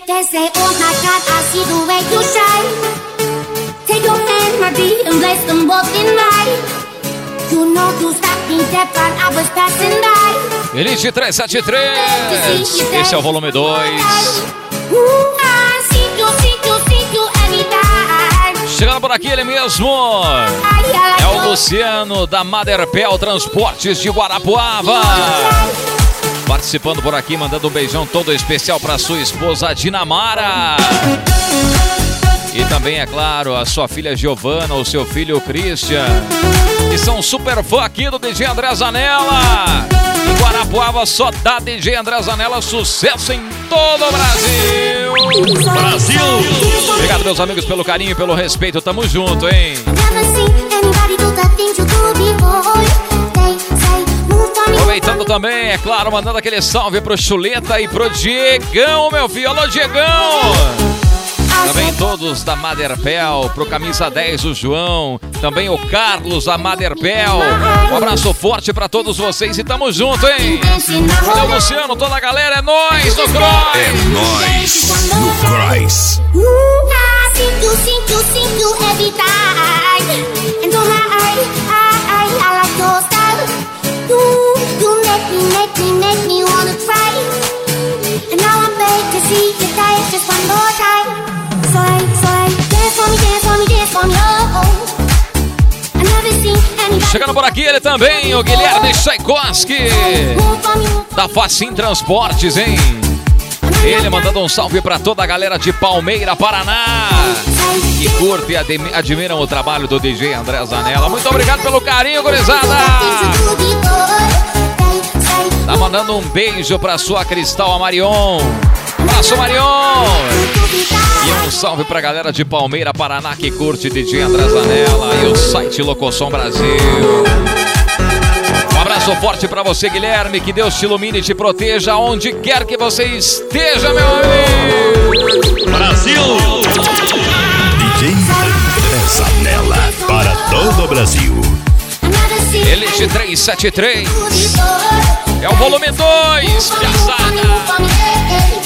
They say, oh my God, I see the way you shine. Take your hand, my dear, and place them both in mine. You know you stopped me dead while I was passing by. Elite 373. Esse é o volume 2. Chegando por aqui ele mesmo. É o Luciano da Maderpel Transportes de Guarapuava. Participando por aqui, mandando um beijão todo especial para sua esposa Dinamara. E também, é claro, a sua filha Giovana, o seu filho Christian, que são super fã aqui do DJ André Zanella. Em Guarapuava só dá DJ André Zanella sucesso em todo o Brasil. Brasil! Obrigado, meus amigos, pelo carinho e pelo respeito. Tamo junto, hein? Aproveitando também, é claro, mandando aquele salve pro Chuleta e pro Diegão, meu filho. Alô, Diegão! Também todos da Maderpel, pro camisa 10, o João. Também o Carlos da Maderpel. Um abraço forte pra todos vocês e tamo junto, hein? Valeu, Luciano, toda a galera, é nóis no Cross! É nóis no Cross! Make me wanna try. And now I'm back to see you die just one more time. So I dance for me, dance for me, dance for me, oh. I never seen anybody. Chegando por aqui ele também, o Guilherme Tchaikovsky, da Facim Transportes, hein? Ele mandando um salve pra toda a galera de Palmeira, Paraná, que curte e admiram o trabalho do DJ André Zanella. Muito obrigado pelo carinho, gurizada! Tá mandando um beijo pra sua Cristal Marion. Abraço, Marion! E um salve pra galera de Palmeira, Paraná, que curte DJ André Zanella e o site Locosom Brasil. Um abraço forte pra você, Guilherme. Que Deus te ilumine e te proteja onde quer que você esteja, meu amigo. Brasil! DJ André Zanella para todo o Brasil. Elite 373. É o volume 2, piazada.